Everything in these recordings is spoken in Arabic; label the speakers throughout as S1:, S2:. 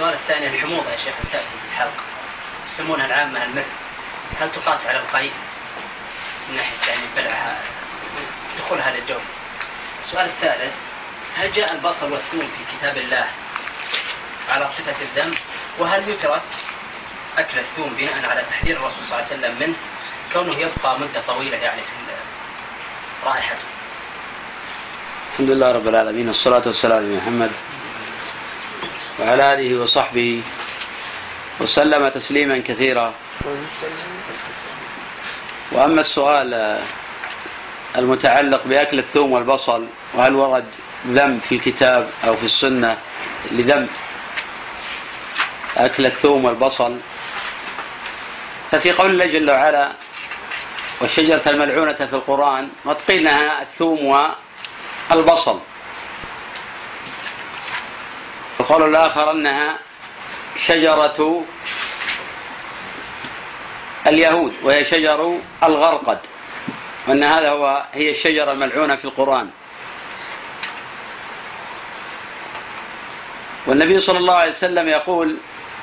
S1: السؤال الثاني، الحموضة يا شيخ تأتي في الحلق يسمونها العامة المثل، هل تقاس على القيء من ناحية يعني بلعها دخول هذا الجو؟ السؤال الثالث، هل جاء البصل والثوم في كتاب الله على صفة الذم؟ وهل يترك أكل الثوم بناء على تحذير الرسول صلى الله عليه وسلم منه كونه يبقى مدة طويلة يعني في رائحته؟
S2: الحمد لله رب العالمين، والصلاة والسلام على محمد وعلى آله وصحبه وسلم تسليما كثيرا. وأما السؤال المتعلق بأكل الثوم والبصل، وهل ورد ذم في الكتاب أو في السنة لذم أكل الثوم والبصل، ففي قول الله جل وعلا والشجرة الملعونة في القرآن قد قيل أنها الثوم والبصل، القول الآخر أنها شجرة اليهود وهي شجر الغرقد، وأن هذا هي الشجرة الملعونة في القرآن. والنبي صلى الله عليه وسلم يقول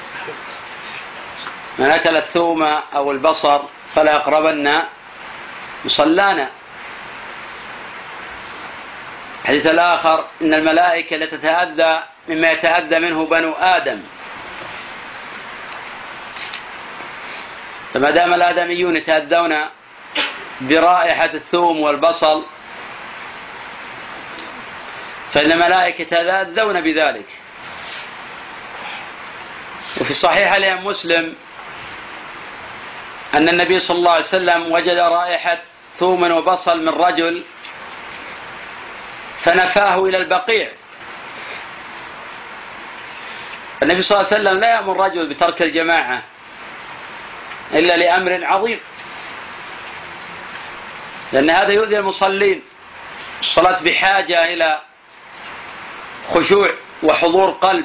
S2: من أكل الثوم أو البصر فلا يقربن مصلانا. الحديث الآخر إن الملائكة لتتأذى مما يتأذى منه بنو آدم، فما دام الآدميون يتأذون برائحة الثوم والبصل فإن الملائكة يتأذون بذلك. وفي الصحيح الإمام مسلم أن النبي صلى الله عليه وسلم وجد رائحة ثوم وبصل من رجل فنفاه إلى البقيع. النبي صلى الله عليه وسلم لا يأمر الرجل بترك الجماعة إلا لأمر عظيم، لأن هذا يؤذي المصلين. الصلاة بحاجة إلى خشوع وحضور قلب،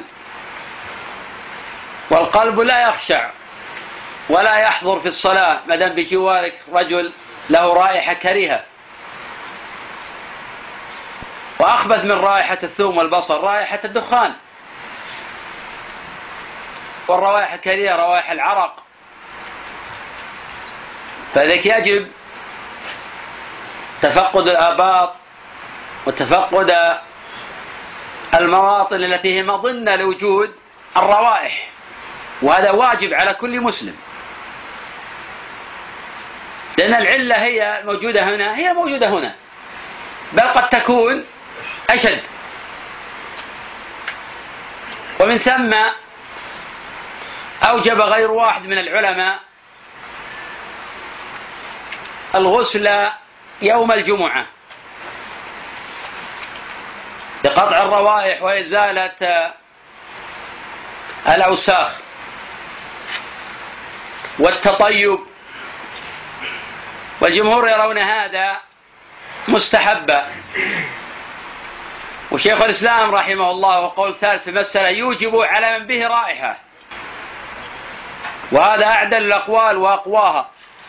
S2: والقلب لا يخشع ولا يحضر في الصلاة ما دام بجوارك رجل له رائحة كريهة. وأخبث من رائحة الثوم والبصل رائحة الدخان، والروائح الكريهة روائح العرق. فذلك يجب تفقد الآباط وتفقد المواطن التي هي مظنة لوجود الروائح، وهذا واجب على كل مسلم، لأن العلة هي الموجودة هنا هي الموجودة هنا، بل قد تكون أشد. ومن ثم أوجب غير واحد من العلماء الغسل يوم الجمعة لقطع الروائح وإزالة الأوساخ والتطيب، والجمهور يرون هذا مستحبا. وشيخ الإسلام رحمه الله وقول ثالث في مسألة يوجب على من به رائحة، وهذا أعدل الأقوال وأقواها.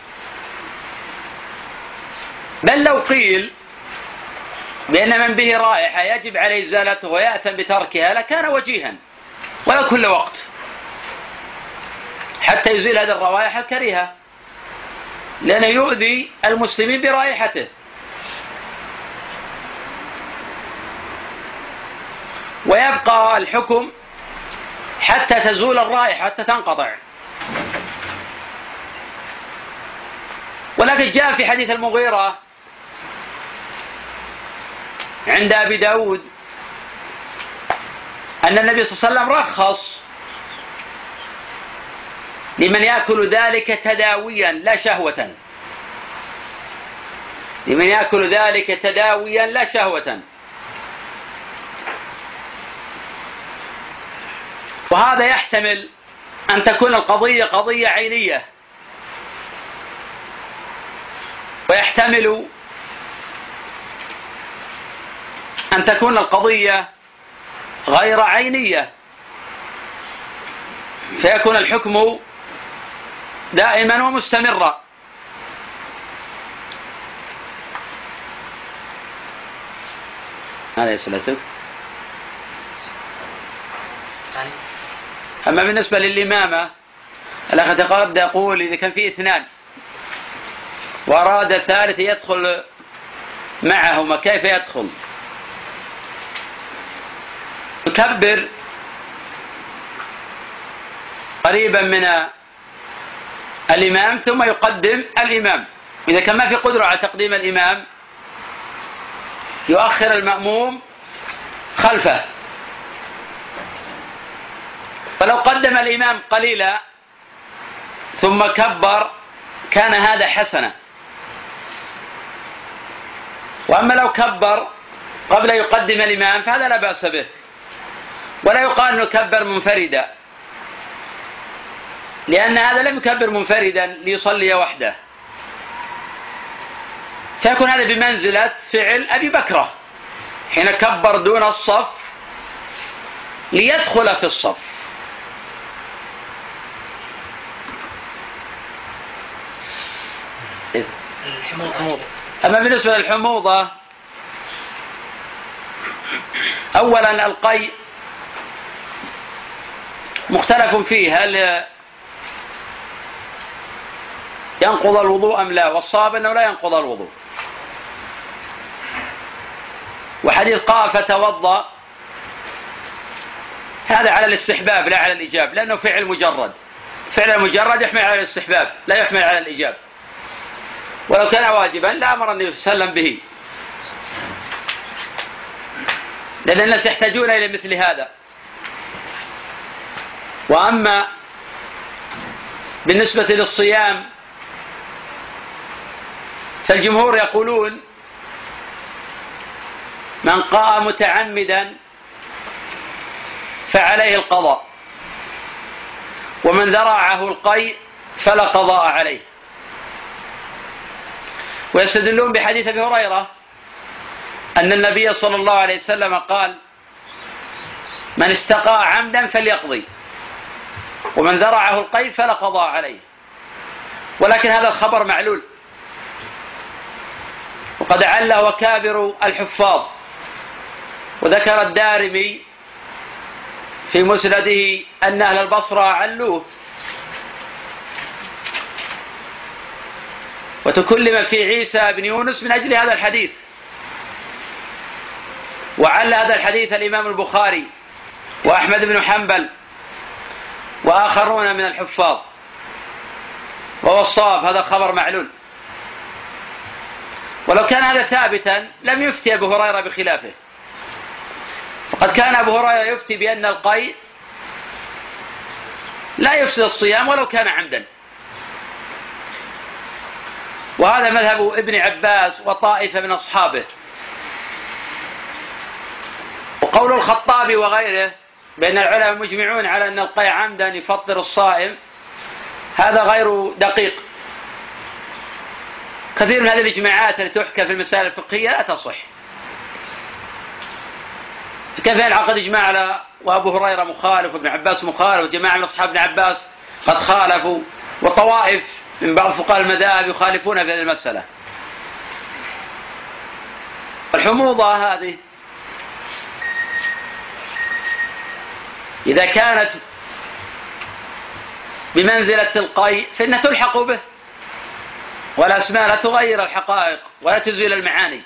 S2: بل لو قيل بأن من به رائحة يجب عليه إزالته ويأثم بتركها لكان وجيها، ولا كل وقت حتى يزيل هذه الروائح الكريهة، لأنه يؤذي المسلمين برائحته. ويبقى الحكم حتى تزول الرائحة، حتى تنقطع. ولكن جاء في حديث المغيرة عند أبي داود أن النبي صلى الله عليه وسلم رخص لمن يأكل ذلك تداويا لا شهوة، لمن يأكل ذلك تداويا لا شهوة. وهذا يحتمل أن تكون القضية قضية عينية، ويحتمل أن تكون القضية غير عينية، فيكون الحكم دائما ومستمرا. هذا يسألتك أما بالنسبة للإمامة الأخ تقرد يقول إذا كان في 2 وأراد الثالث يدخل معهما كيف يدخل؟ يكبر قريبا من الإمام ثم يقدم الإمام. إذا كان ما في قدرة على تقديم الإمام يؤخر المأموم خلفه، فلو قدم الإمام قليلا ثم كبر كان هذا حسنا. وأما لو كبر قبل يقدم الإمام فهذا لا بأس به، ولا يقال أنه كبر منفردا، لأن هذا لم يكبر منفردا ليصلي وحده، فيكون هذا بمنزلة فعل أبي بكرة حين كبر دون الصف ليدخل في الصف. أما بالنسبة للحموضة، أولا القيء مختلف فيه هل ينقض الوضوء أم لا، والصواب أنه لا ينقض الوضوء. وحديث قام فتوضأ هذا على الاستحباب لا على الإيجاب، لأنه فعل مجرد، فعل مجرد يحمل على الاستحباب لا يحمل على الإيجاب، ولو كان واجبا لأمر النبي صلى الله عليه وسلم به، لأن الناس يحتاجون إلى مثل هذا. وأما بالنسبة للصيام فالجمهور يقولون من قام متعمدا فعليه القضاء، ومن ذرعه القيء فلا قضاء عليه. ويستدلون بحديث أبي هريرة أن النبي صلى الله عليه وسلم قال من استقاء عمدا فليقضي، ومن ذرعه القيء فلا قضاء عليه. ولكن هذا الخبر معلول، وقد عله وكابر الحفاظ، وذكر الدارمي في مسنده أن أهل البصرة علوه، وتكلم في عيسى بن يونس من أجل هذا الحديث. وعل هذا الحديث الإمام البخاري وأحمد بن حنبل وآخرون من الحفاظ، وهو الصواب هذا خبر معلول. ولو كان هذا ثابتا لم يفتي أبو هريرة بخلافه، فقد كان أبو هريرة يفتي بأن القيء لا يفسد الصيام ولو كان عمدا، وهذا مذهب ابن عباس وطائفة من أصحابه. وقول الخطابي وغيره بأن العلماء مجمعون على أن القيء عمدا يفطر الصائم هذا غير دقيق. كثير من هذه الإجماعات التي تحكى في المسائل الفقهية لا تصح. كيف ينعقد إجماع على وأبو هريرة مخالف وابن عباس مخالف وجماعة من أصحاب ابن عباس قد خالفوا، وطوائف من بعض فقهاء المذاهب يخالفون في هذه المسألة؟ الحموضة هذه إذا كانت بمنزلة القيء فإنها تلحق به، والأسماء لا تغير الحقائق ولا تزيل المعاني.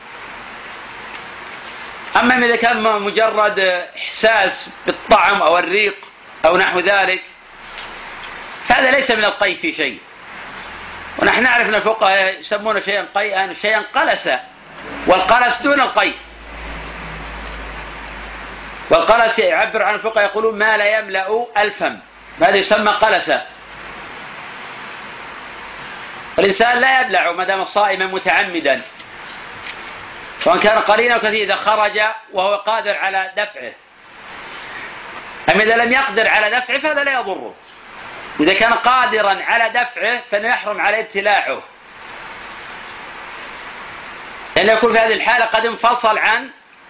S2: أما إذا كان مجرد إحساس بالطعم أو الريق أو نحو ذلك فهذا ليس من القيء في شيء. ونحن نعرف أن الفقهاء يسمون شيئا قيئا شيئا قلسا، والقلس دون القيء. والقلس يعبر عن الفقهاء يقولون ما لا يملأ الفم، هذا يسمى قلسا. والإنسان لا يبلع ما دام صائما متعمدا، وأن كان قليلا وكثيرا إذا خرج وهو قادر على دفعه. أما إذا لم يقدر على دفعه فهذا لا يضره. وإذا كان قادرا على دفعه فإنه يحرم عليه ابتلاعه، لأنه يكون في هذه الحالة قد انفصل عن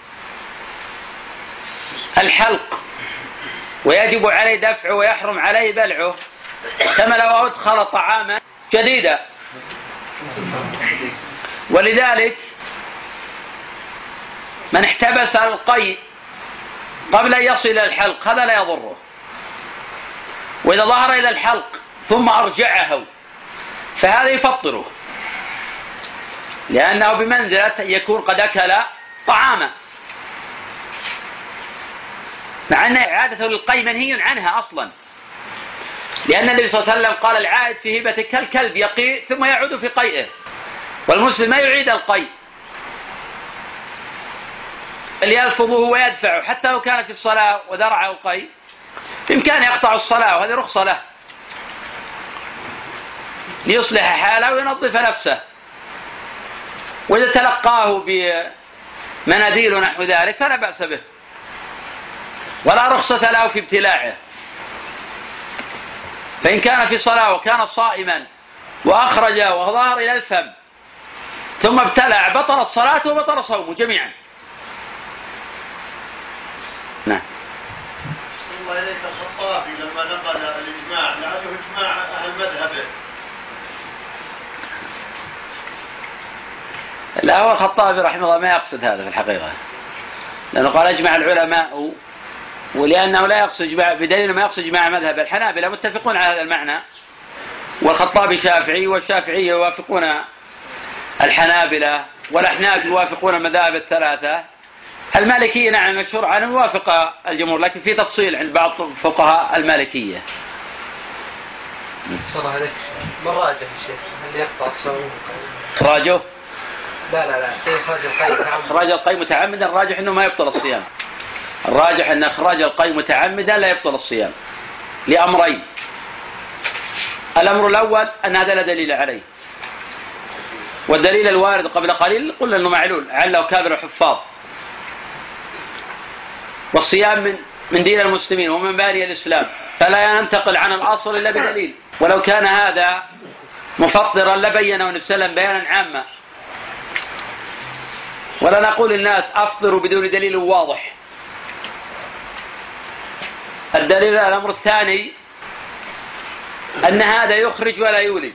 S2: الحلق ويجب عليه دفعه ويحرم عليه بلعه، كما لو أدخل طعاما جديدا. ولذلك من احتبس على القيء قبل أن يصل إلى الحلق هذا لا يضره، وإذا ظهر إلى الحلق ثم أرجعه فهذا يفطره، لأنه بمنزلة يكون قد أكل طعاما، مع أن إعادته للقيء منهي عنها أصلا، لأن النبي صلى الله عليه وسلم قال العائد في هبته كالكلب يقي ثم يعود في قيئه، والمسلم ما يعيد القيء بل يلفظه ويدفعه، حتى لو كان في الصلاة ودرعه القيء بإمكانه يقطع الصلاة، وهذه رخصة له ليصلح حاله وينظف نفسه. وإذا تلقاه بمناديل ونحو ذلك فلا بأس به، ولا رخصة له في ابتلاعه. فإن كان في صلاة وكان صائما وأخرج وظهر إلى الفم ثم ابتلع بطل الصلاة وبطل صومه جميعا. نعم.
S3: الله إليك الخطابي لما نقل الإجماع لعله إجماع أهل مذهبه.
S2: لا، هو الخطابي رحمه الله ما يقصد هذا في الحقيقة، لأنه قال أجمع العلماء، ولأنه لا يقصد إجماع بدليل ما يقصد إجماع مذهب الحنابلة متفقون على هذا المعنى، والخطابي شافعي والشافعية يوافقون الحنابلة، والأحناف يوافقون المذاهب الثلاثة. المالكية نعم مشهور عنه يوافق الجمهور، لكن في تفصيل عند بعض فقهاء المالكية.
S4: صلى عليك ما راجح الشيخ هل يقطع الصوم؟
S2: إخراجه؟
S4: لا
S2: إخراج القيء متعمدا الراجح أنه ما يبطل الصيام. الراجح أن إخراج القيء متعمدا لا يبطل الصيام لأمرين: الأمر الأول أن هذا لا دليل عليه، والدليل الوارد قبل قليل قلنا أنه معلول عله كابر الحفاظ، والصيام من دين المسلمين ومن باني الإسلام، فلا ينتقل عن الأصل إلا بدليل. ولو كان هذا مفطرا لبينه النبي صلى الله عليه وسلم بيانا عاما، ولا نقول للناس أفطروا بدون دليل واضح. الدليل الأمر الثاني أن هذا يخرج ولا يولج.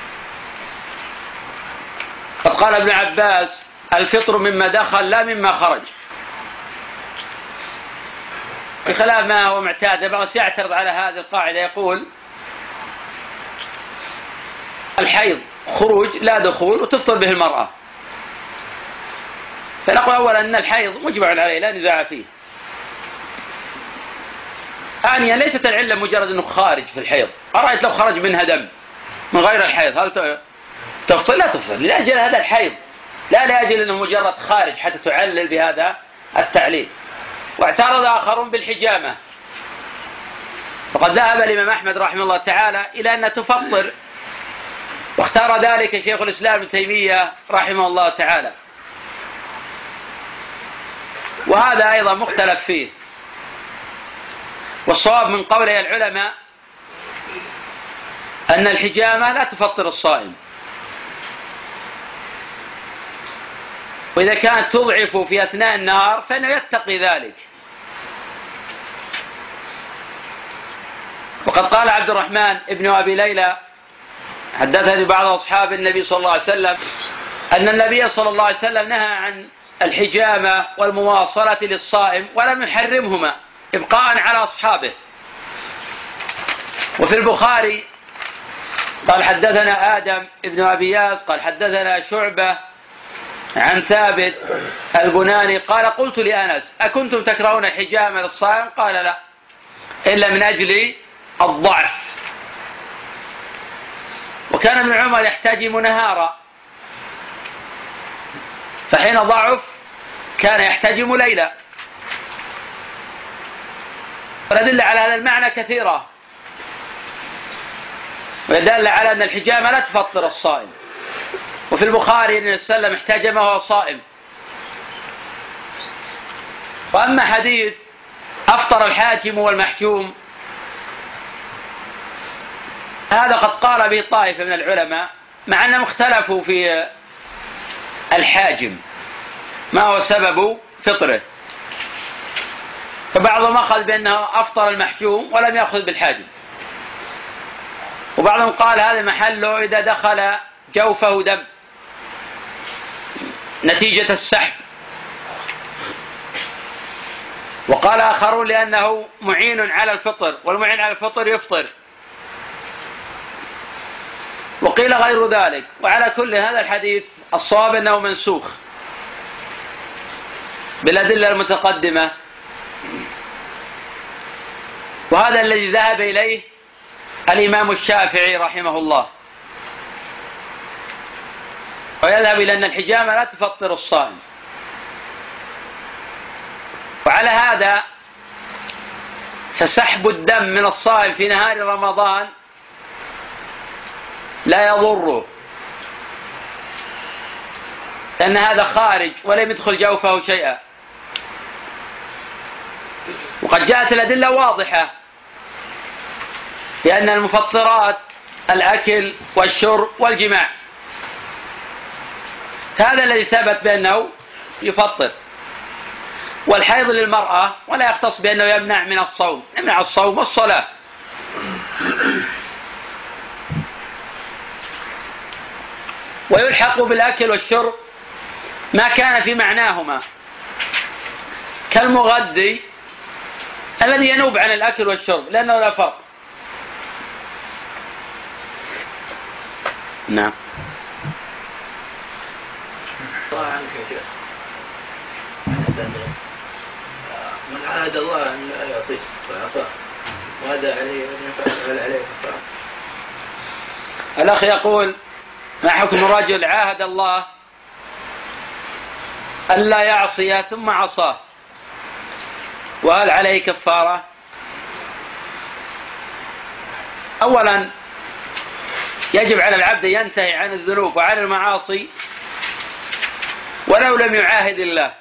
S2: قد قال ابن عباس: الفطر مما دخل لا مما خرج، بخلاف ما هو معتاد. بعض يعترض على هذه القاعدة يقول الحيض خروج لا دخول وتفطر به المرأة، فنقول أولا أن الحيض مجمع عليه لا نزاع فيه. ثانيا ليست العلة مجرد أنه خارج في الحيض. أرأيت لو خرج منها دم من غير الحيض هل تفطر؟ لا تفطر لأجل هذا الحيض، لا لأجل أنه مجرد خارج حتى تعلل بهذا التعليل. واعترض آخرون بالحجامة، فقد ذهب الإمام أحمد رحمه الله تعالى إلى أن تفطر، واختار ذلك شيخ الإسلام ابن تيمية رحمه الله تعالى، وهذا أيضا مختلف فيه. والصواب من قوله العلماء أن الحجامة لا تفطر الصائم، وإذا كانت تضعف في أثناء النهار فإنه يتقي ذلك. وقد قال عبد الرحمن ابن أبي ليلى حدثني بعض أصحاب النبي صلى الله عليه وسلم أن النبي صلى الله عليه وسلم نهى عن الحجامة والمواصلة للصائم ولم يحرمهما إبقاء على أصحابه. وفي البخاري قال حدثنا آدم ابن أبي ياس قال حدثنا شعبة عن ثابت البناني قال قلت لأنس: أكنتم تكرهون الحجامة للصائم؟ قال: لا، إلا من أجل الضعف. وكان ابن عمر يحتجم نهارا، فحين ضعف كان يحتجم ليلا. والأدلة على هذا المعنى كثيرة، ويدل على أن الحجامة لا تفطر الصائم. وفي البخاري أن النبي صلى الله عليه وسلم احتجم وهو صائم. وأما حديث أفطر الحاكم والمحجوم هذا قد قال به طائفة من العلماء، مع أنهم اختلفوا في الحاجم ما هو سبب فطره، فبعضهم أخذ بأنه أفطر المحجوم ولم يأخذ بالحاجم، وبعضهم قال هذا محله إذا دخل جوفه دم نتيجة السحب، وقال آخرون لأنه معين على الفطر، والمعين على الفطر يفطر. وقيل غير ذلك. وعلى كل هذا الحديث الصواب أنه منسوخ بالأدلة المتقدمة، وهذا الذي ذهب إليه الإمام الشافعي رحمه الله، ويذهب إلى أن الحجامة لا تفطر الصائم. وعلى هذا فسحب الدم من الصائم في نهار رمضان لا يضره، لأن هذا خارج ولم يدخل جوفه شيئا. وقد جاءت الأدلة واضحة بأن المفطرات الأكل والشرب والجماع، هذا الذي ثبت بأنه يفطر. والحيض للمرأة ولا يختص بأنه يمنع من الصوم، يمنع الصوم والصلاة. ويلحق بالأكل والشرب ما كان في معناهما، كالمغذي الذي ينوب عن الأكل والشرب لأنه لا فرق. نعم.
S4: من عاهد الله أن لا يعطيه فأعطاه، وهذا عليه ولا عليه كفارة.
S2: الأخ يقول: ما حكم رجل عاهد الله ألا يعصي ثم عصاه، وهل عليه كفارة؟ أولا يجب على العبد أن ينتهي عن الذنوب وعن المعاصي ولو لم يعاهد الله،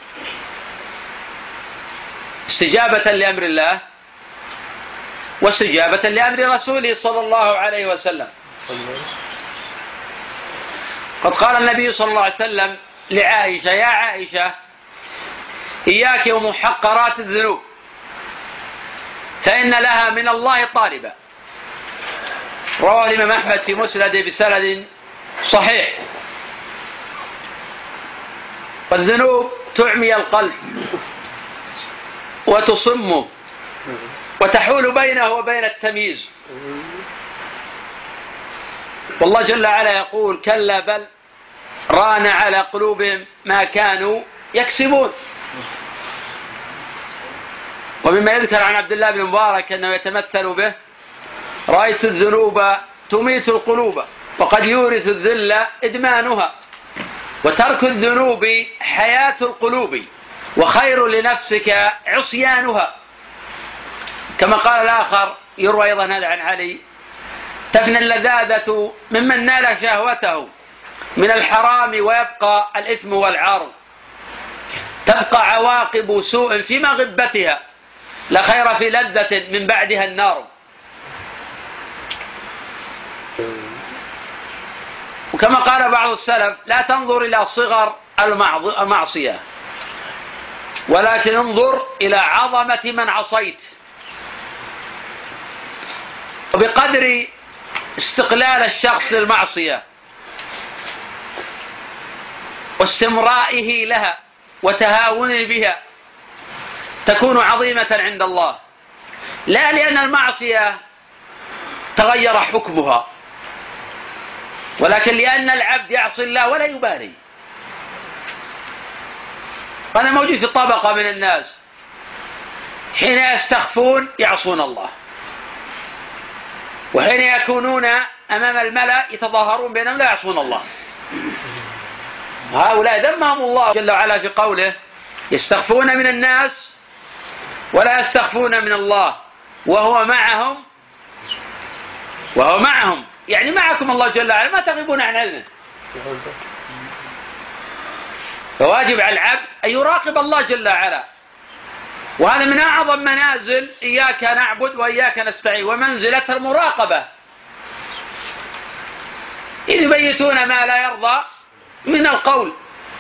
S2: استجابة لأمر الله واستجابة لأمر رسوله صلى الله عليه وسلم. قد قال النبي صلى الله عليه وسلم لعائشة: يا عائشة إياك ومحقرات الذنوب فإن لها من الله طالبا. رواه الإمام أحمد في مسنده بسند صحيح. والذنوب تعمي القلب وتصمه وتحول بينه وبين التمييز. والله جل وعلا يقول: كلا بل ران على قلوبهم ما كانوا يكسبون. ومما يذكر عن عبد الله بن مبارك أنه يتمثل به: رأيت الذنوب تميت القلوب وقد يورث الذل إدمانها، وترك الذنوب حياة القلوب وخير لنفسك عصيانها. كما قال الآخر يروى أيضا هذا عن علي: تفنى اللذاذة ممن نال شهوته من الحرام ويبقى الإثم والعار، تبقى عواقب سوء في مغبتها، لا خير في لذة من بعدها النار. وكما قال بعض السلف: لا تنظر إلى صغر المعصية ولكن انظر إلى عظمة من عصيت. وبقدر استقلال الشخص للمعصية واستمرائه لها وتهاونه بها تكون عظيمة عند الله، لا لأن المعصية تغير حكمها، ولكن لأن العبد يعصي الله ولا يبالي. وأنا موجود في طبقة من الناس حين يستخفون يعصون الله، وحين يكونون أمام الملأ يتظاهرون بأنهم لا يعصون الله. هؤلاء ذمهم الله جل وعلا في قوله: يستخفون من الناس ولا يستخفون من الله وهو معهم، يعني معكم الله جل وعلا، ما تغيبون عن علمه. فواجب على العبد أن يراقب الله جل وعلا، وهذا من أعظم منازل إياك نعبد وإياك نستعين، ومنزلة المراقبة، إذ يبيتون ما لا يرضى من القول.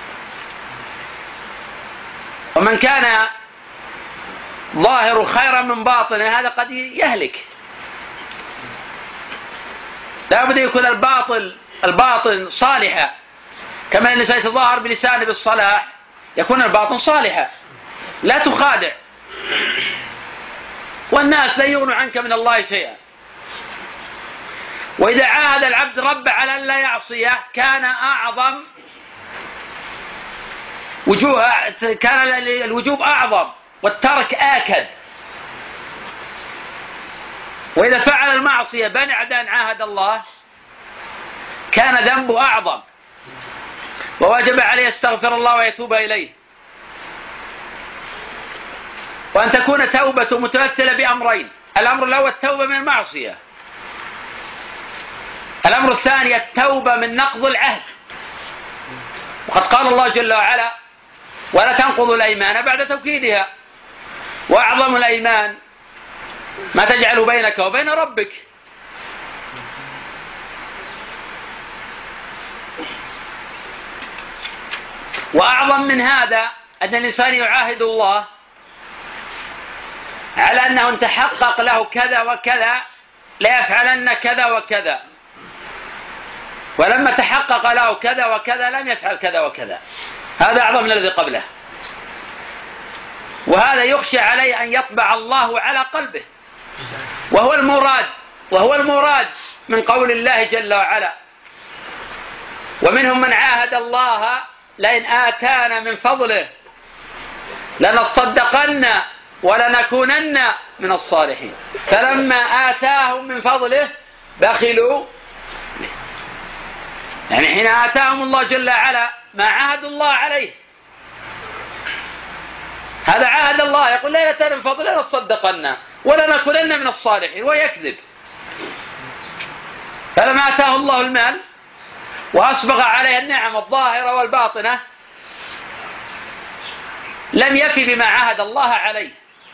S2: ومن كان ظاهر خيرا من باطن هذا قد يهلك. لا بد يكون الباطن صالحا، كما الإنسان يتظاهر بلسانه بالصلاح يكون الباطن صالحا، لا تخادع، والناس لا يغنوا عنك من الله شيئا. وإذا عاهد العبد ربه على أن لا يعصيه كان أعظم كان الوجوب أعظم والترك آكد. وإذا فعل المعصية بعد أن عاهد الله كان ذنبه أعظم ووجب عليه يستغفر الله ويتوب إليه. وأن تكون توبة متمثلة بأمرين: الأمر الأول التوبة من المعصية، الأمر الثاني التوبة من نقض العهد. وقد قال الله جل وعلا: ولا تنقضوا الأيمان بعد توكيدها، وأعظم الأيمان ما تجعل بينك وبين ربك. وأعظم من هذا أن الإنسان يعاهد الله على أنه إن تحقق له كذا وكذا لا يفعلن كذا وكذا، ولما تحقق له كذا وكذا لم يفعل كذا وكذا. هذا أعظم من الذي قبله، وهذا يخشى عليه أن يطبع الله على قلبه، وهو المراد من قول الله جل وعلا: ومنهم من عاهد الله لئن آتانا من فضله لنصدقن ولنكونن من الصالحين فلما آتاهم من فضله بخلوا. يعني حين آتاهم الله جل وعلا ما عاهدوا الله عليه، هذا عاهد الله يقول لا آتانا من فضله لنصدقن ولنكونن من الصالحين ويكذب. فلما آتاه الله المال وأسبغ عليه النعم الظاهرة والباطنة لم يفي بما عاهد الله عليه.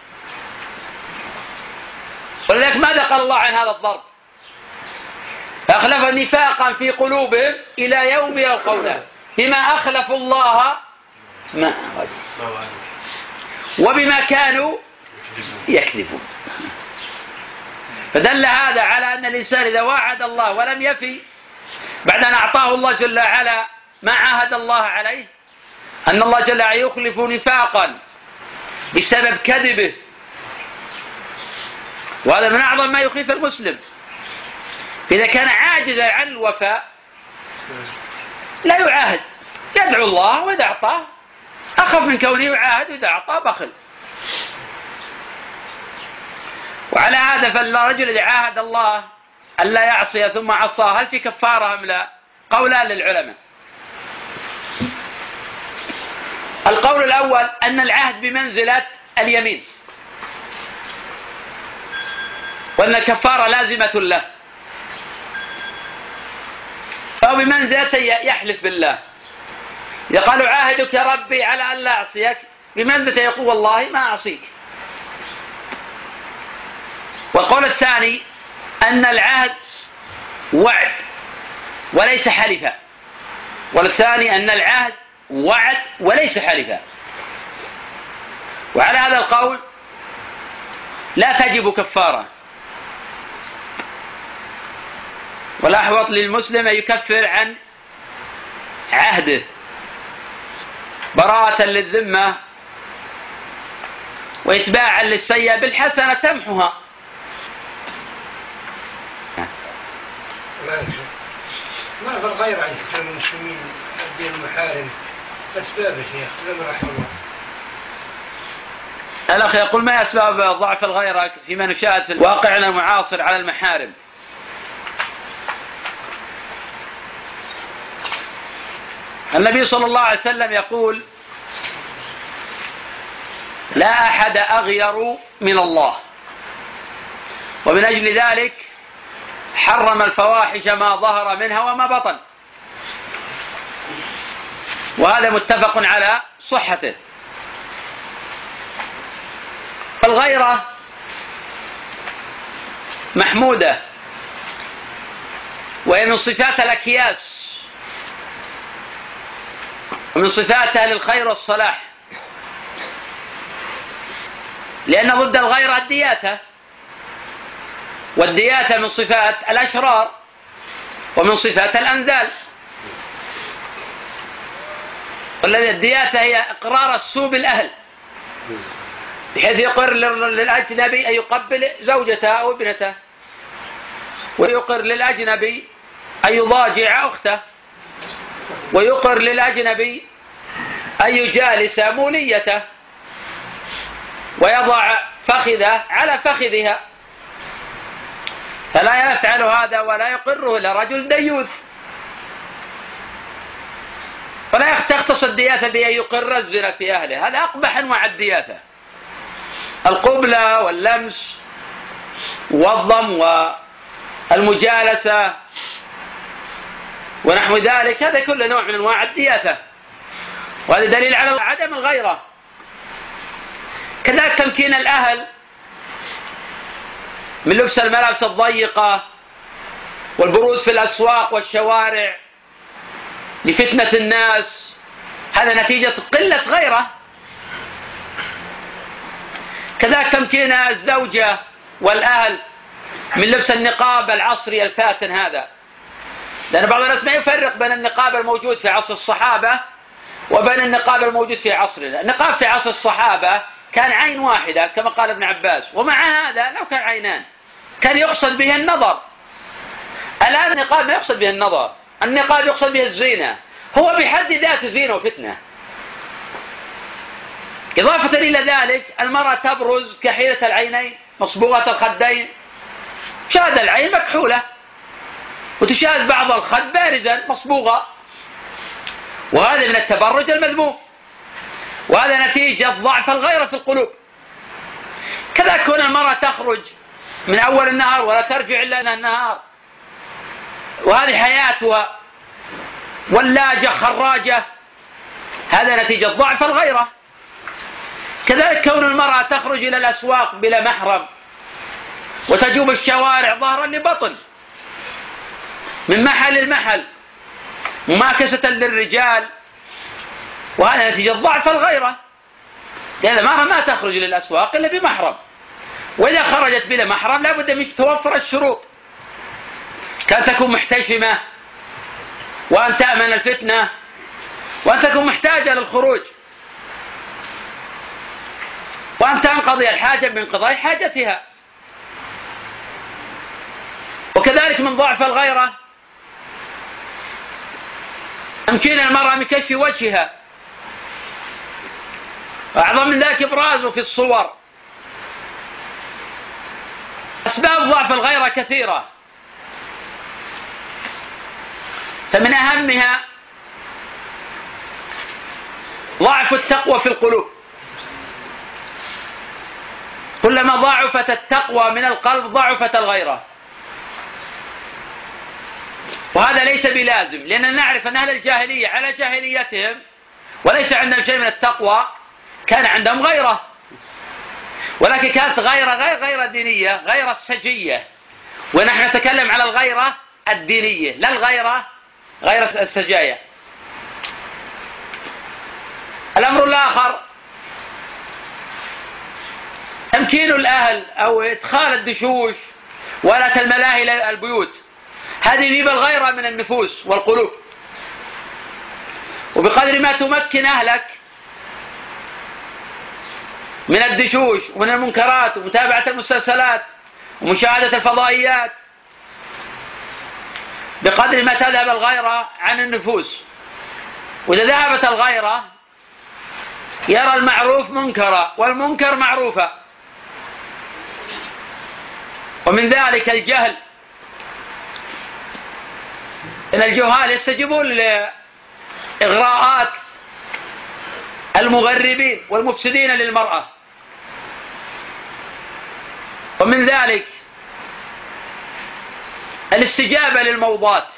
S2: ولذلك ماذا قال الله عن هذا الضرب؟ فأخلف نفاقا في قلوبهم إلى يوم يلقونه بما أخلفوا الله ما وبما كانوا يكذبون. فدل هذا على أن الإنسان إذا وعد الله ولم يفي بعد أن أعطاه الله جل وعلا ما عاهد الله عليه أن الله جل وعلا يخلف نفاقا بسبب كذبه، وهذا من أعظم ما يخيف المسلم. إذا كان عاجزا عن الوفاء لا يعاهد، يدعو الله وإذا أعطاه أخف من كونه يعاهد وإذا أعطاه بخل. وعلى هذا فالرجل إذا عاهد الله أن لا يعصي ثم عصى هل في كفارة أم لا؟ قولان للعلماء. القول الأول أن العهد بمنزلة اليمين، وأن الكفارة لازمة له، أو بمنزلة يحلف بالله. إذا قالوا عاهدك يا ربي على أن لا أعصيك بمنزلة يقول والله ما أعصيك. والقول الثاني أن العهد وعد وليس حلفا، والثاني أن العهد وعد وليس حلفا. وعلى هذا القول لا تجب كفارة، والأحوط للمسلم أن يكفر عن عهده براءة للذمة وإتباعا للسيئة بالحسنة تمحها.
S5: ما في الغير عن كثير من المسلمين الدين المحارم أسباب يا شيخ لما رحمه الله.
S2: الأخ يقول ما أسباب ضعف الغيرة فيما نشاهد في واقعنا المعاصر على المحارم؟ النبي صلى الله عليه وسلم يقول لا أحد أغير من الله، ومن أجل ذلك حرم الفواحش ما ظهر منها وما بطن، وهذا متفق على صحته. الغيرة محمودة، وهي من صفات الأكياس ومن صفات أهل الخير والصلاح، لأن ضد الغيرة الدياتة، والدياتة من صفات الأشرار ومن صفات الأنذال. والذي الدياتة هي إقرار السوء بالأهل، بحيث يقر للأجنبي أن يقبل زوجته أو ابنته، ويقر للأجنبي أن يضاجع أخته، ويقر للأجنبي أن يجالس موليته ويضع فخذه على فخذها، فلا يفعل هذا ولا يقره إلا رجل ديوث. ولا تختص الدياثة بأن يقر الزنا في أهله، هذا أقبح أنواع الدياثة، القبلة واللمس والضم والمجالسة ونحو ذلك، هذا كل نوع من أنواع الدياثة، وهذا دليل على عدم الغيرة. كذلك تمكين الأهل من لبس الملابس الضيقة والبروز في الأسواق والشوارع لفتنة الناس، هذا نتيجة قلة غيرة. كذلك تمكين الزوجة والأهل من لبس النقاب العصري الفاتن هذا، لأن بعض الناس ما يفرق بين النقاب الموجود في عصر الصحابة وبين النقاب الموجود في عصرنا. النقاب في عصر الصحابة كان عين واحدة كما قال ابن عباس، ومع هذا لو كان عينان كان يقصد به النظر. الآن النقاب ما يقصد به النظر، النقاب يقصد به الزينة، هو بحد ذاته زينة وفتنة. إضافة إلى ذلك المرأة تبرز كحيلة العينين مصبوغة الخدين، شاهد العين مكحولة وتشاهد بعض الخد بارزا مصبوغة، وهذا من التبرج المذموم، وهذا نتيجة ضعف الغيرة في القلوب. كذا كون المرأة تخرج من أول النهار ولا ترجع إلا النهار، وهذه حياتها ولاجة خراجة، هذا نتيجة ضعف الغيرة. كذلك كون المرأة تخرج إلى الأسواق بلا محرم وتجوب الشوارع ظهرا لبطن من محل لمحل مماكسة للرجال، وهذا نتيجة ضعف الغيرة، لأن المرأة ما تخرج للأسواق إلا بمحرم، وإذا خرجت بلا محرم لابد من توفر الشروط، كان تكون محتشمة، وأن تأمن الفتنة، وأن تكون محتاجة للخروج، وأن تنقضي الحاجة بانقضاء حاجتها. وكذلك من ضعف الغيرة يمكن المرأة من كشف وجهها، وأعظم من ذلك إبرازه في الصور. أسباب ضعف الغيرة كثيرة، فمن أهمها ضعف التقوى في القلوب. كلما ضعفت التقوى من القلب ضعفت الغيرة، وهذا ليس بلازم، لأننا نعرف أن أهل الجاهلية على جاهليتهم وليس عندهم شيء من التقوى، كان عندهم غيرة، ولكن كانت غيرة غير دينية، غير السجية، ونحن نتكلم على الغيرة الدينية لا الغيرة غير السجايا. الأمر الآخر تمكين الأهل أو إدخال الدشوش وآلات الملاهي إلى البيوت، هذه يجيب الغيرة من النفوس والقلوب. وبقدر ما تمكن أهلك من الدشوش ومن المنكرات ومتابعة المسلسلات ومشاهدة الفضائيات، بقدر ما تذهب الغيرة عن النفوس. وإذا ذهبت الغيرة يرى المعروف منكرا والمنكر معروفا. ومن ذلك الجهل، إن الجهال يستجيبون لإغراءات المغربين والمفسدين للمرأة. ومن ذلك الاستجابة للموضات،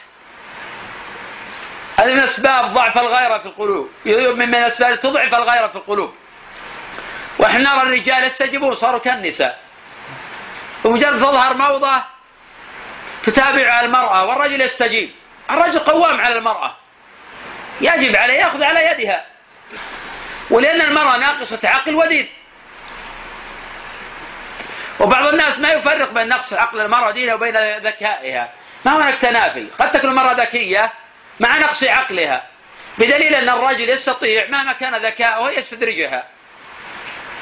S2: هذه من أسباب ضعف الغيرة في القلوب، من أسباب تضعف الغيرة في القلوب. وإحنا نرى الرجال يستجيبون، صاروا كالنساء، ومجرد تظهر موضة تتابع المرأة، والرجل يستجيب. الرجل قوام على المرأة، يجب عليه يأخذ على يدها، ولأن المرأة ناقصة عقل ودين. وبعض الناس ما يفرق بين نقص عقل المرأة دينها وبين ذكائها، ما هناك تنافي، قد تكون المرأة ذكية مع نقص عقلها، بدليل أن الرجل يستطيع مهما كان ذكاؤه يستدرجها،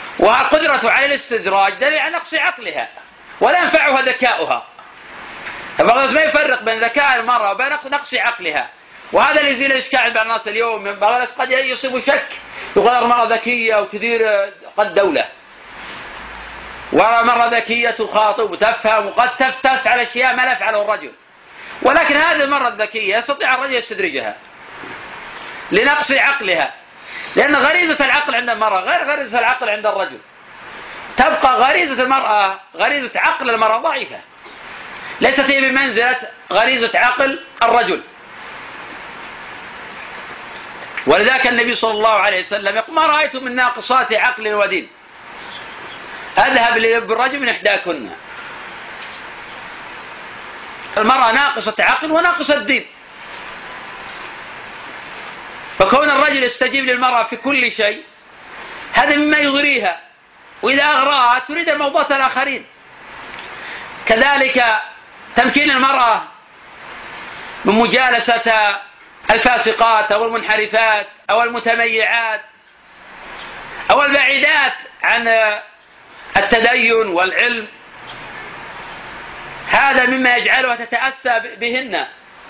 S2: وقدرته على الاستدراج دليل على نقص عقلها ولا ينفعها ذكاؤها. فبعض الناس ما يفرق بين ذكاء المرأة وبين نقص عقلها، وهذا اللي يزيل الإشكال عند بعض الناس اليوم. بعض الناس قد يصيب شك، يقول المرأة ذكية وكثير قد دولة، ومرة ذكية تخاطب وتفهم وقد تفعل أشياء ما لا يفعله الرجل، ولكن هذه المرة الذكية يستطيع الرجل يستدرجها لنقص عقلها، لأن غريزة العقل عند المرأة غير غريزة العقل عند الرجل. تبقى غريزة المرأة، غريزة عقل المرأة ضعيفة، ليست هي بمنزلة غريزة عقل الرجل. ولذلك النبي صلى الله عليه وسلم يقول: ما رأيت من ناقصات عقل ودين أذهب للب الرجل من إحداكن. المرأة ناقصة عقل وناقصة دين، فكون الرجل يستجيب للمرأة في كل شيء هذا مما يغريها، وإذا أغراها تريد الموضوع الآخرين. كذلك تمكين المرأة من مجالسة الفاسقات أو المنحرفات أو المتميعات أو البعيدات عن التدين والعلم، هذا مما يجعلها تتأسى بهن،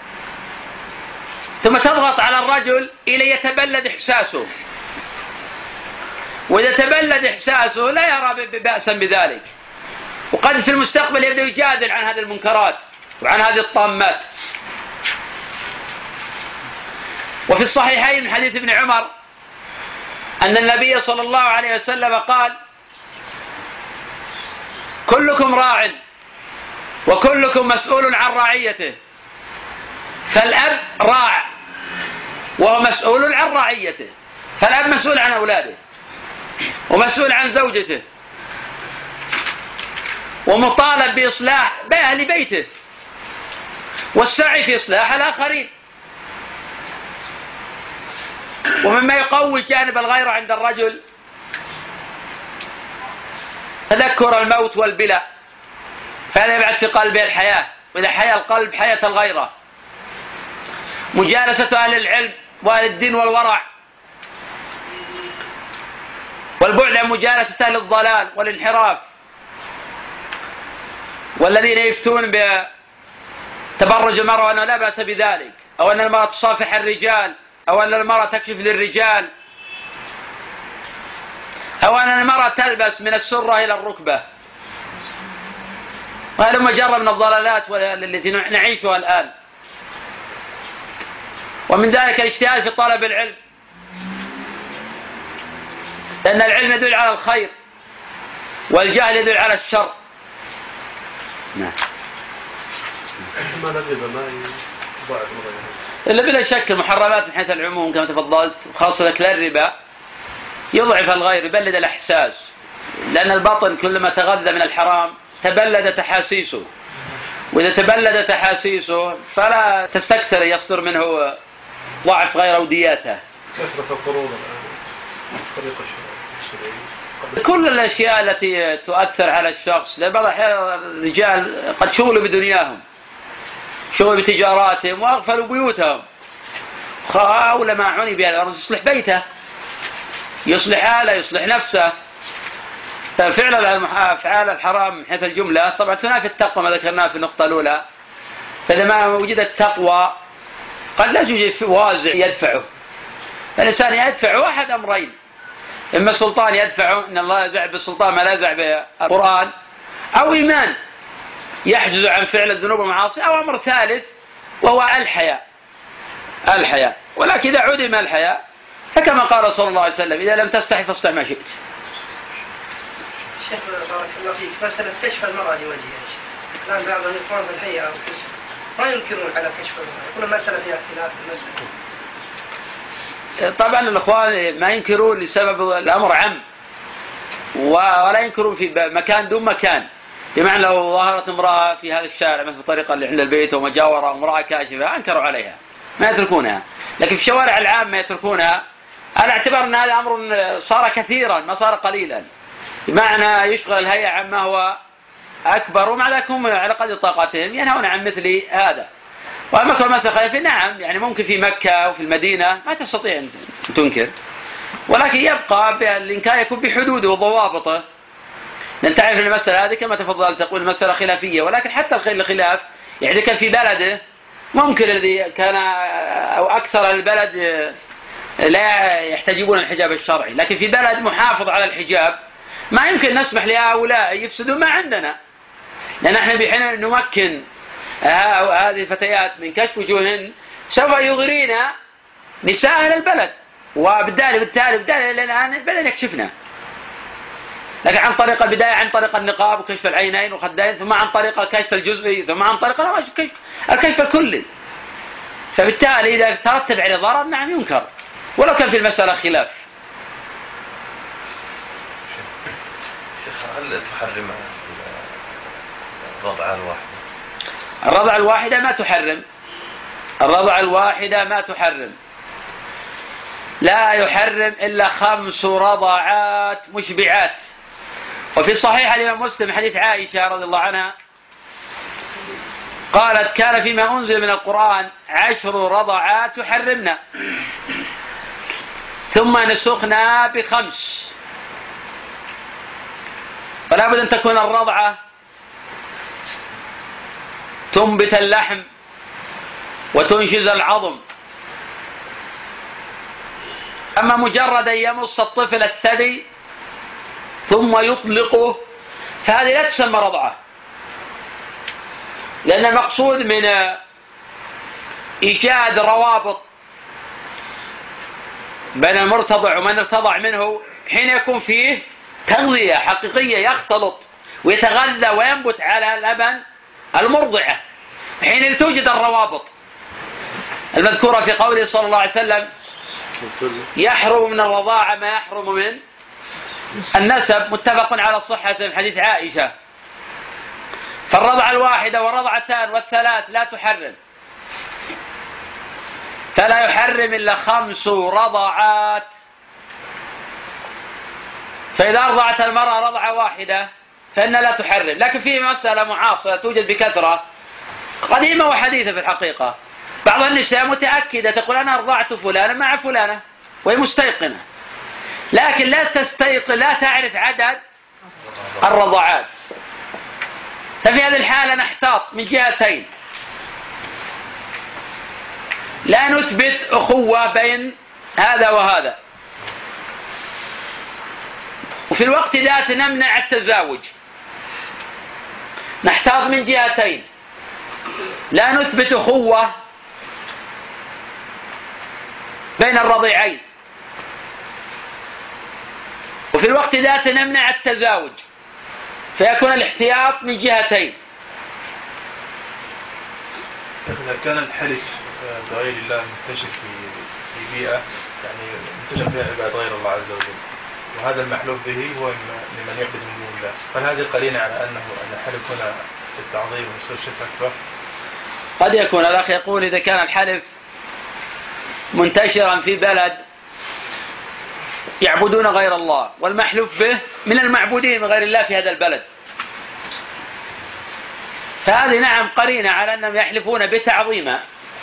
S2: ثم تضغط على الرجل إلى يتبلد إحساسه، وإذا تبلد إحساسه لا يرى بأسا بذلك، وقد في المستقبل يبدأ يجادل عن هذه المنكرات وعن هذه الطامات. وفي الصحيحين من حديث ابن عمر أن النبي صلى الله عليه وسلم قال: كلكم راع وكلكم مسؤول عن رعيته، فالأب راع وهو مسؤول عن رعيته، فالأب مسؤول عن أولاده ومسؤول عن زوجته ومطالب بإصلاح أهل بيته والسعي في إصلاح الآخرين. ومما يقوي جانب الغيرة عند الرجل تذكر الموت والبلاء، فهذا يبعث في قلبه الحياة، وإذا حيا القلب حياة الغيرة. مجالسة أهل العلم وأهل الدين والورع، والبعد عن مجالسة أهل الضلال والانحراف والذين يفتون بتبرج المرأة وأنه لا بأس بذلك، أو أن المرأة تصافح الرجال، أو أن المرأة تكشف للرجال، أو أن المرأة تلبس من السرة إلى الركبة. وهذا مجرد من الضلالات التي نعيشها الآن. ومن ذلك الاجتهاد في طلب العلم، لأن العلم يدل على الخير والجهل يدل على الشر. نعم.
S3: ما نبذ ما يضاعف
S2: إلا بلا شك المحرمات من حيث العموم كما تفضلت، خاصة أكل الربا يضعف الغير، يبلد الأحساس، لأن البطن كلما تغذى من الحرام تبلد تحاسيسه، وإذا تبلد تحاسيسه فلا تستكثر يصدر منه ضعف غير ودياته.
S3: كثرة القروض الآن طريقة الشرعية،
S2: كل الأشياء التي تؤثر على الشخص، لأن بعض الأحيان الرجال قد شغلوا بدنياهم، شغلوا بتجاراتهم وأغفلوا بيوتهم، أولى ما عني بهذا يصلح بيته، يصلح آله، يصلح نفسه. ففعل أفعال الحرام من حيث الجملة طبعا تنافي التقوى ما ذكرناه في النقطة الأولى. فإذا ما وجدت التقوى قد لا يوجد وازع يدفعه، فالإنسان يدفع أحد أمرين: إما السلطان يدفعه، إن الله يزع بالسلطان ما لا يزع بالقرآن، أو إيمان يحجز عن فعل الذنوب والمعاصي، أو أمر ثالث وهو الحياء. ولكن إذا عدم الحياء فكما قال صلى الله عليه وسلم: إذا لم تستحي فاصنع ما شئت.
S5: شيخ بارك الله فيك، مسألة كشف المرأة لوجهها، الآن بعض الإخوان في الحي أو القسم ما ينكرون على كشف المرأة، يقولون مسألة فيها اختلاف في المسألة.
S2: طبعا الأخوان ما ينكرون لسبب الأمر عام، ولا ينكرون في مكان دون مكان. بمعنى لو ظهرت امرأة في هذا الشارع مثل الطريقة اللي عند البيت ومجاورة امرأة كاشفة أنكروا عليها، ما يتركونها. لكن في الشوارع العامة يتركونها، على اعتبار أن هذا أمر صار كثيرا ما صار قليلا، بمعنى يشغل الهيئة عما هو أكبر، ومع ذلك هم على قدر طاقتهم ينهون عن مثل هذا. وأما كل مسألة في نعم، يعني ممكن في مكة وفي المدينة ما تستطيع أن تنكر، ولكن يبقى الإنكار يكون بحدوده وضوابطه. لأن تعرف المسألة هذه كما تفضل تقول مسألة خلافية، ولكن حتى الخلاف يعني كان في بلده ممكن الذي كان أو أكثر البلد لا يحتجبون الحجاب الشرعي، لكن في بلد محافظ على الحجاب ما يمكن نسمح لهؤلاء يفسدون ما عندنا، لأن احنا بحين نمكن هذه الفتيات من كشف وجوههن سوف يغرين نساء أهل البلد، وبالتالي الآن بدأنا يكشفنا، لكن عن طريق البداية عن طريق النقاب وكشف العينين والخدين، ثم عن طريق الكشف الجزئي، ثم عن طريق الكشف الكلي. فبالتالي إذا ترتب عليه ضرر نعم ينكر ولو كان في المسألة خلاف.
S6: هل تحرم الرضعة الواحدة؟
S2: الرضعة الواحدة ما تحرم، الرضعة الواحدة ما تحرم، لا يحرم إلا 5 رضعات مشبعات. وفي صحيح الإمام مسلم حديث عائشة رضي الله عنها قالت كان فيما أنزل من القرآن 10 رضعات يحرمنا ثم نسخنا ب5. فلا بد أن تكون الرضعة تنبت اللحم وتنشز العظم. أما مجرد أن يمص الطفل الثدي ثم يطلقه فهذه لا تسمى رضعة، لأن المقصود من إيجاد روابط بين المرتضع ومن ارتضع منه حين يكون فيه تغذية حقيقية يختلط ويتغذى وينبت على لبن المرضعة، حين توجد الروابط المذكورة في قوله صلى الله عليه وسلم يحرم من الرضاعة ما يحرم من النسب، متفق على صحة من حديث عائشة. فالرضعة الواحدة والرضعتان والثلاث لا تحرم، فلا يحرم إلا 5 رضعات. فإذا أرضعت المرأة رضعة واحدة فإنها لا تحرم. لكن فيه مسألة معاصرة توجد بكثرة قديمة وحديثة في الحقيقة، بعض النساء متأكدة تقول أنا أرضعت فلانة مع فلانة وهي مستيقنة، لكن لا تستيقن لا تعرف عدد الرضعات. ففي هذه الحالة نحتاط من جهتين، لا نثبت أخوة بين هذا وهذا، وفي الوقت ذات نمنع التزاوج. نحتاط من جهتين، لا نثبت أخوة بين الرضيعين، وفي الوقت ذات نمنع التزاوج، فيكون الاحتياط من جهتين.
S7: إذا كان الحلف بغير الله منتشر في بيئة يعني منتشر فيها عباد غير الله عز وجل، وهذا المحلوف به هو لمن يعبد من دون الله، فهذه قليلة على أن الحلف هنا التعظيم ويصير شرك أكبر.
S2: قد يكون الأخ يقول إذا كان الحلف منتشرا في بلد يعبدون غير الله والمحلوف به من المعبودين من غير الله في هذا البلد، فهذه نعم قرينة على أنهم يحلفون بتعظيمه.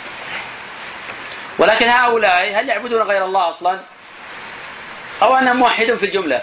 S2: ولكن هؤلاء هل يعبدون غير الله أصلا أو أنهم موحدون في الجملة؟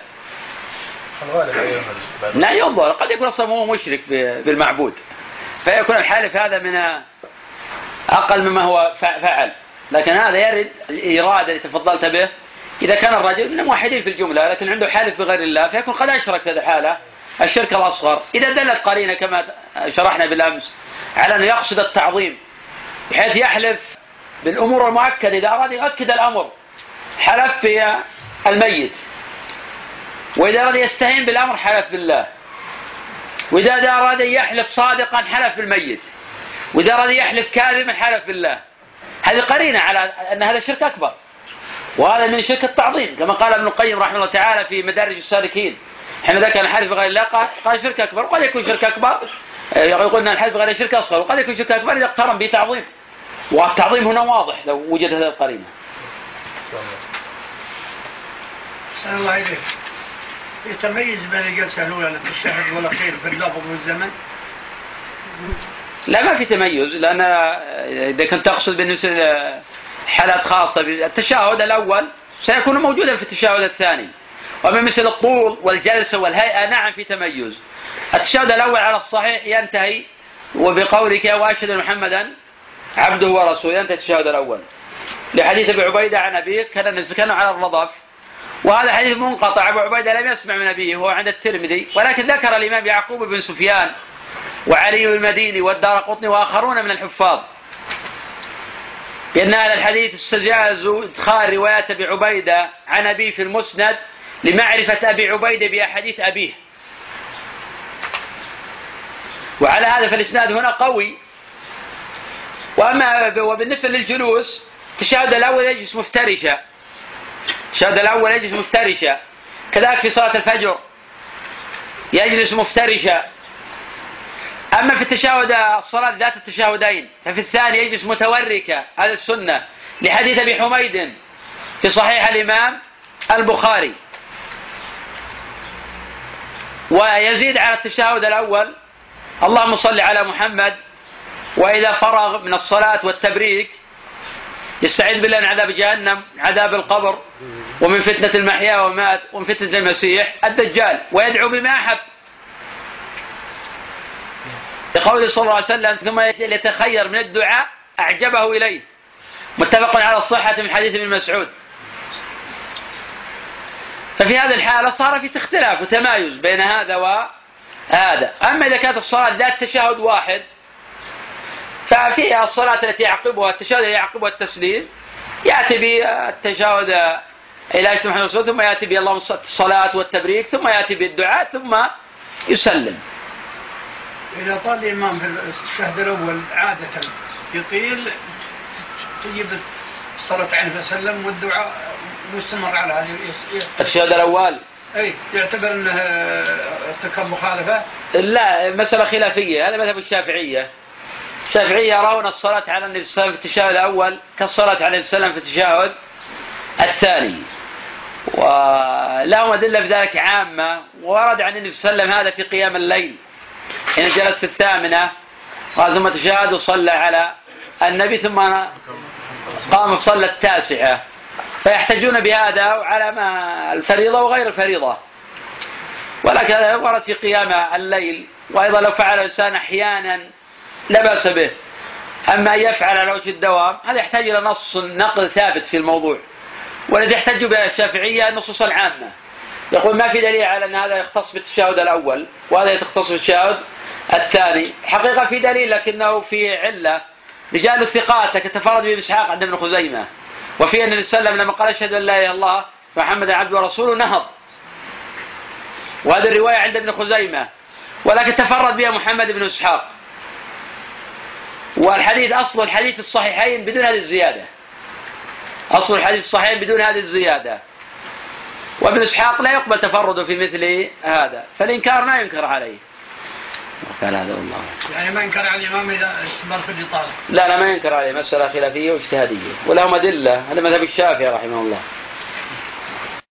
S2: لا ينظر، قد يكون أصلا هو مشرك بالمعبود، فيكون الحالف هذا من أقل مما هو فعل. لكن هذا يرد الإرادة اللي تفضلت به، إذا كان الرجل من موحدين في الجملة لكن عنده حالف بغير الله فيكون قد أشرك في هذه الحالة الشرك الأصغر. إذا دلت قرينة كما شرحنا بالأمس على أنه يقصد التعظيم بحيث يحلف بالأمور المؤكدة، إذا أراد يؤكد الأمر حلف بالميت، وإذا أراد يستهين بالأمر حلف بالله، وإذا أراد يحلف صادقا حلف بالميت، وإذا أراد يحلف كاذبا حلف بالله. هذه قرينة على أن هذا شرك أكبر، وهذا من شرك التعظيم كما قال ابن القيم رحمه الله تعالى في مدارج السالكين حين ذكر الحلف بغير الله قال شرك أكبر. وقد يكون شرك أكبر يقول أن الحلف بغير شرك أصغر، وقد يكون شرك أكبر إذا اقترن به تعظيم، والتعظيم هنا واضح لو وجد هذه القرينة.
S3: السلام الله عليكم. يتميز بين الجلسة الأولى التشهد والأخير في اللفظ والزمن؟
S2: لا ما في تميز، لأن إذا كنت تقصد بالنسبة حالات خاصة بالتشهد الأول سيكون موجودا في التشهد الثاني، ومن مثل الطول والجلسة والهيئة نعم في تميز. التشهد الأول على الصحيح ينتهي وبقولك وأشهد أن محمدا عبده ورسوله أنت التشهد الأول، لحديث أبي عبيدة عن أبيه كانوا على الرضف، وهذا حديث منقطع، أبو عبيدة لم يسمع من أبيه، هو عند الترمذي، ولكن ذكر الإمام يعقوب بن سفيان وعلي المديني والدارقطني وآخرون من الحفاظ بأن أهل الحديث استجازوا إدخال روايات أبي عبيدة عن أبيه في المسند لمعرفة أبي عبيدة بأحاديث أبيه، وعلى هذا فالإسناد هنا قوي. وبالنسبة للجلوس التشهد الأول يجلس مفترشا، التشهد الأول يجلس مفترشا، كذلك في صلاة الفجر يجلس مفترشا. أما في التشهد الصلاة ذات التشهدين ففي الثاني يجلس متوركا، هذا السنة لحديث أبي حميد في صحيح الإمام البخاري. ويزيد على التشهد الأول اللهم صل على محمد، وإذا فرغ من الصلاة والتبريك يستعيذ بالله من عذاب جهنم، عذاب القبر، ومن فتنة المحيا والممات، ومن فتنة المسيح الدجال، ويدعو بما أحب لقوله صلى الله عليه وسلم ثم يتخير من الدعاء أعجبه إليه، متفق على الصحة من حديث ابن مسعود. ففي هذه الحالة صار في اختلاف وتمايز بين هذا وهذا. أما إذا كانت الصلاة ذات تشهد واحد ففيها الصلاة التي يعقبها التشهد التي يعقبها التسليم، يأتي بالتشهد إلى اسم محمد رسول، ثم يأتي بالله الصلاة والتبريك، ثم يأتي بالدعاء، ثم يسلم.
S3: إذا طال الإمام في التشهد الأول عادة يطيل، تجيب الصلاة عليه وسلم والدعاء مستمر على هذه
S2: التشهد الأول.
S3: أي يعتبر أنه ارتكب مخالفة؟
S2: لا، مسألة خلافية، هذا مذهب الشافعية. الشافعية يرون الصلاة على النبي صلى الله عليه وسلم في التشهد الأول كالصلاة عليه السلام في التشهد الثاني، ولهم أدلة في ذلك عامة، ورد عن النبي صلى الله عليه وسلم هذا في قيام الليل حين جلس في الثامنة قال ثم تشهد وصلى على النبي، ثم قام فصلى التاسعة، فيحتجون بهذا على ما الفريضة وغير الفريضة. ولكن ورد في قيام الليل، وأيضا لو فعل الإنسان أحيانا لا بأس به. أما أن يفعل على وجه الدوام هذا يحتاج إلى نص نقل ثابت في الموضوع، والذي يحتج به الشافعية النصوص العامة، يقول ما في دليل على أن هذا يختص بالتشهد الأول وهذا يختص بالتشهد الثاني. حقيقة في دليل لكنه في علة، رجال الثقات كتفرد به إسحاق عند ابن خزيمة، وفي أن النبي صلى الله عليه وسلم لما قال أشهد أن لا إله إلا الله محمد عبده ورسوله نهض، وهذه الرواية عند ابن خزيمة، ولكن تفرد بها محمد بن إسحاق. والحديث أصل الحديث الصحيحين بدون هذه الزيادة، أصل الحديث الصحيحين بدون هذه الزيادة، وابن إسحاق لا يقبل تفرده في مثل هذا، فالإنكار ما ينكر عليه. وقال هذا الله
S3: يعني ما ينكر على الإمام إذا استمر في الإطالة؟
S2: لا ما ينكر عليه، مسألة خلافية واجتهادية، ولهم أدلة، هذا مذهب الشافعي رحمه الله.